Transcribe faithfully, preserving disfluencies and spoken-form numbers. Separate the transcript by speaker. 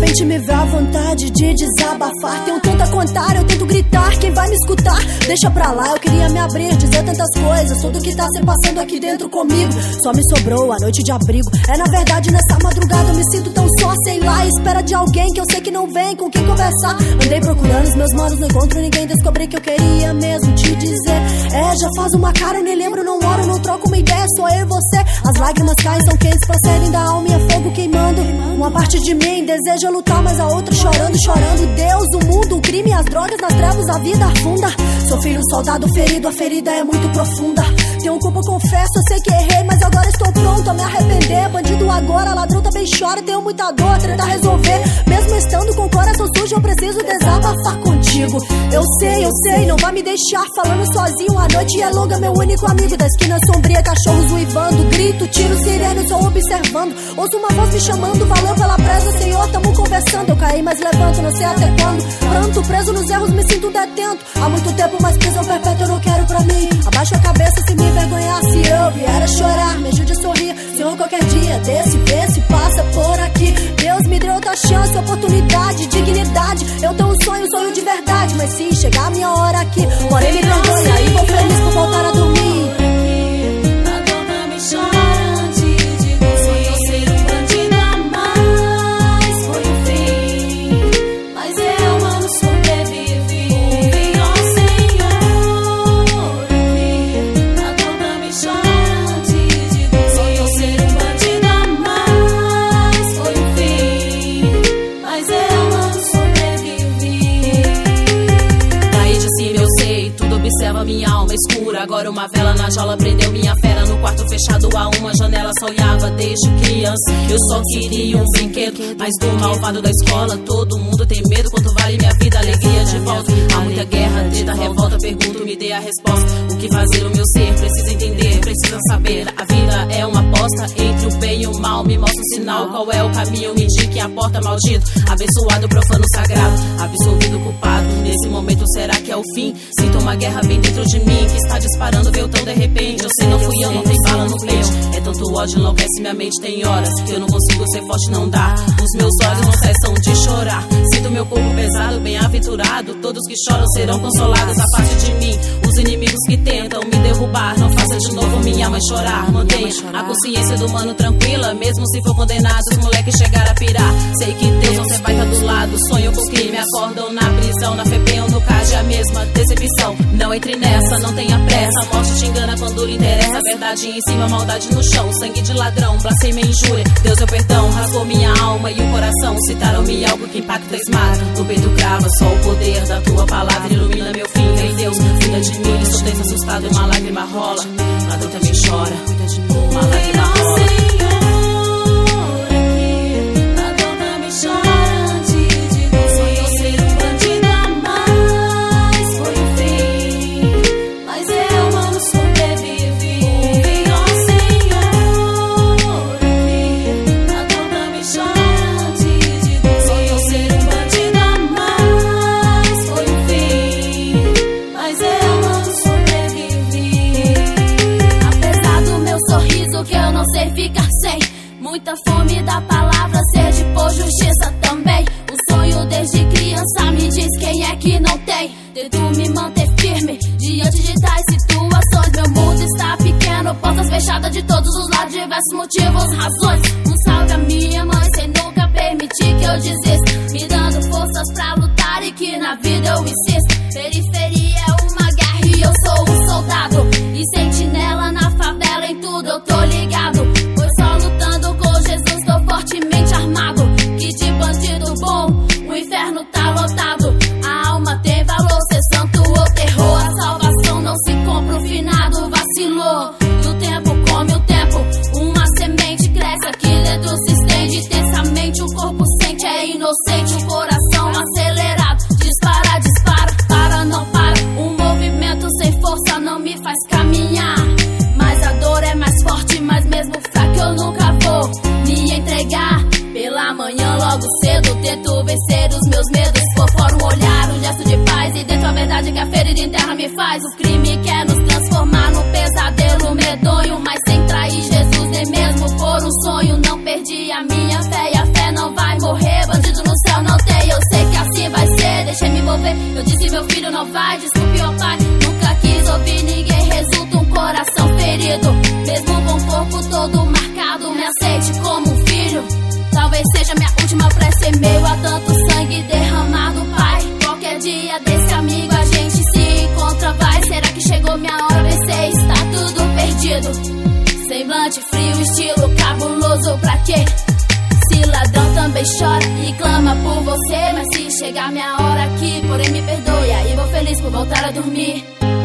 Speaker 1: repente me vê à vontade de desabafar. Tenho tanto a contar, eu tento gritar. Quem vai me escutar? Deixa pra lá, eu queria me abrir, dizer tantas coisas. Tudo que tá se passando aqui dentro comigo. Só me sobrou a noite de abrigo. É na verdade nessa madrugada eu me sinto tão só, sei lá, à espera de alguém que eu sei que não vem com quem conversar. Andei procurando os meus manos, não encontro ninguém. Descobri que eu queria mesmo te dizer. É, já faz uma cara, eu nem lembro, não oro, não troco uma ideia, só eu e você. As lágrimas caem, são quentes, procedem da alma e é fogo queimando. Uma parte de mim deseja lutar, mas a outra chorando, chorando. Deus, o mundo, o crime, as drogas, nas trevas, a vida afunda. Sou filho soldado ferido, a ferida é muito profunda. Tenho culpa, confesso, eu sei que errei, mas agora estou pronto a me arrepender. Bandido agora, ladrão também chora. Tenho muita dor, treta a resolver. Mesmo estando com o coração sujo, eu preciso desabafar contigo. Eu sei, eu sei, não vai me deixar falando sozinho. A noite é longa, meu único amigo. Da esquina sombria, cachorros uivando. Grito, tiro, sirene, só observando. Ouço uma voz me chamando, valeu pela presa, Senhor, tamo conversando. Eu caí, mas levanto, não sei até quando. Pranto, preso nos erros, me sinto detento. Há muito tempo, mas prisão perpétua eu não quero pra mim. Abaixo a cabeça se me envergonhar. Se eu vier a chorar, me ajude a sorrir. Senhor, qualquer dia desse, vê se passa por aqui. Deus me deu outra chance, oportunidade, dignidade. Eu tenho um sonho, um sonho de verdade. Mas se chegar a minha hora aqui, porém me vergonha e vou feliz por voltar a dormir.
Speaker 2: Observa minha alma escura. Agora uma vela na jaula prendeu minha fera. No quarto fechado a uma janela sonhava desde criança. Eu só queria um brinquedo, mas do malvado da escola todo mundo tem medo. Quanto vale minha vida, alegria de volta. Há muita guerra, treta, revolta. Pergunto, me dê a resposta. O que fazer o meu ser? Precisa entender, precisa saber. A vida é uma aposta entre o bem e o mal. Me mostra o sinal, qual é o caminho? Me indique a porta, maldito. Abençoado, profano, sagrado. Absolvido, culpado. Nesse momento será que é o fim? Sinto uma guerra bem dentro de mim que está disparando, veio tão de repente. Eu sei, não fui eu, não tem bala no peito. É tanto ódio, enlouquece minha mente. Tem horas que eu não consigo ser forte, não dá. Os meus olhos não cessam de chorar. Sinto meu corpo pesado, bem-aventurado. Todos que choram serão consolados. A parte de mim, os inimigos que tentam me derrubar. Não faça de novo minha mãe chorar. Mantenha a consciência do mano tranquila, mesmo se for condenado. Os moleques chegar a pirar. Sei que Deus você vai estar do lado. Sonho com crime, acordam na prisão. Na FEBEM ou no C A D é a mesma decepção. Não entre nessa, não tenha pressa. A morte te engana quando lhe interessa. A verdade em cima, maldade no chão. Sangue de ladrão, blasfêmia e injúria. Deus é o perdão, rasgou minha alma e o coração. Citaram-me algo que impacta e esmaga. No peito crava só o poder da tua palavra. Ilumina meu fim, vem Deus, cuida de mim. Sou tenso, assustado, uma lágrima rola. Ladrão também chora, uma lágrima rola.
Speaker 3: Ficar sem muita fome da palavra, sede por justiça também. O sonho desde criança me diz quem é que não tem. Tento me manter firme diante de tais situações. Meu mundo está pequeno, portas fechadas de todos os lados, diversos motivos, razões. Um salve a minha mãe sem nunca permitir que eu desista, me dando forças pra lutar e que na vida eu insisto. Periferia é uma guerra e eu sou um soldado, e sentinela na favela, em tudo eu tô ligado. Pois só lutando com Jesus tô fortemente armado. Que de bandido bom, o inferno tá lotado. A alma tem valor, ser santo ou terror. A salvação não se compra, o finado vacilou. E o tempo come o tempo, uma semente cresce aqui dentro, se estende intensamente. O corpo sente, é inocente, o coração acelerado. Dispara, dispara, para, não para. Um movimento sem força não me faz caminhar. Mas a dor é mais forte, mas mesmo fraco eu nunca vou me entregar. Pela manhã logo cedo tento vencer os meus medos. Por fora um olhar, um gesto de paz, e dentro a verdade que a ferida interna me faz. O crime quer nos transformar num pesadelo medonho, mas sem trair Jesus nem mesmo por um sonho. Não perdi a minha fé e a fé não vai morrer. Bandido no não vai, desculpe, ó pai. Nunca quis ouvir ninguém, resulta um coração ferido. Mesmo com o corpo todo marcado, me aceite como um filho. Talvez seja minha última prece, meio a tanto sangue derramado, pai. Qualquer dia desse amigo a gente se encontra, vai. Será que chegou minha hora? Pensei, está tudo perdido. Semblante frio, estilo cabuloso, pra quê? Se ladrão também chora e clama por você. Mas se chegar minha hora aqui, porém me perdoe, aí vou feliz por voltar a dormir.